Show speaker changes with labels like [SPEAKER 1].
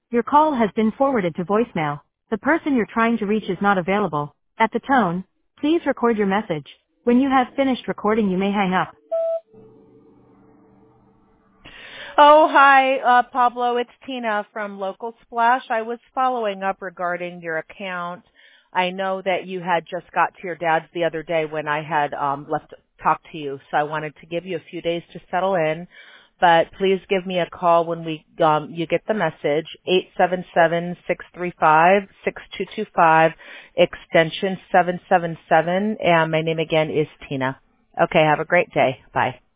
[SPEAKER 1] Your call has been forwarded to voicemail. The person you're trying to reach is not available. At the tone, please record your message. When you have finished recording, you may hang up.
[SPEAKER 2] Oh, hi, Pablo. It's Tina from Local Splash. I was following up regarding your account. I know that you had just got to your dad's the other day when I had left talk to you, so I wanted to give you a few days to settle in. But please give me a call when you get the message, 877-635-6225, extension 777, and my name again is Tina. Okay, have a great day. Bye.